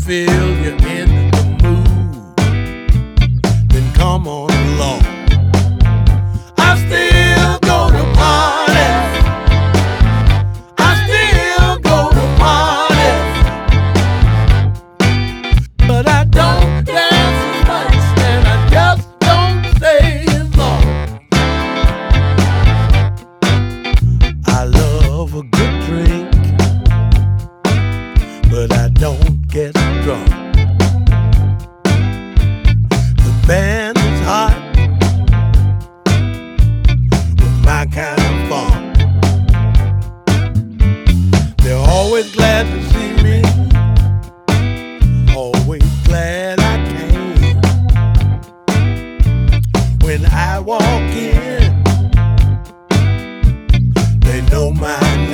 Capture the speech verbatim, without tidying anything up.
feel you're in the mood, then come on along. I still go to parties. I still go to parties, but I don't dance as much, and I just don't stay as long. I love a good drink, but I don't get drunk. The band is hot with my kind of fun. They're always glad to see me, always glad I came. When I walk in, they know my name.